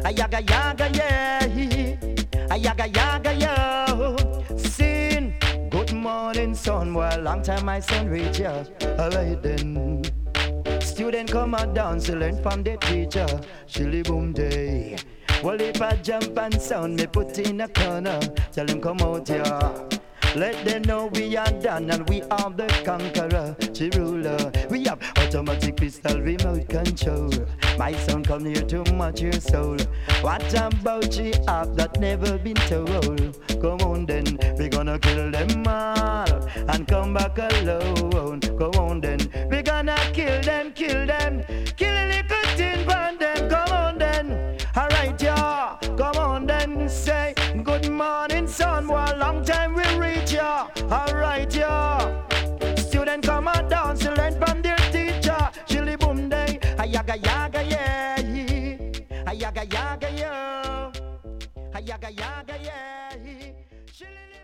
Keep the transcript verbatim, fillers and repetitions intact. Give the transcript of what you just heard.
Ayaga yaga yeah, ayaga yaga yo. Sin, good morning son, well long time my son reach ya. Alright then. Student come out dance to learn from the teacher. Shilly boom day. Well if I jump and sound me put in a corner. Tell him come out here. Let them know we are done and we are the conqueror, the ruler. We have automatic pistol remote control. My son come near to match your soul. What about you have that never been told? Come on then, we gonna kill them all and come back alone. Come on then, we gonna kill them, kill them, kill a little tin pan them. Come on then, alright yeah, come on then. Say good morning son, what long time we reach ya. Alright yeah, student come and dance to learn from their teacher. Chili boom day, ayaga yaga yeah, ayaga yaga yo, ayaga yaga yeah.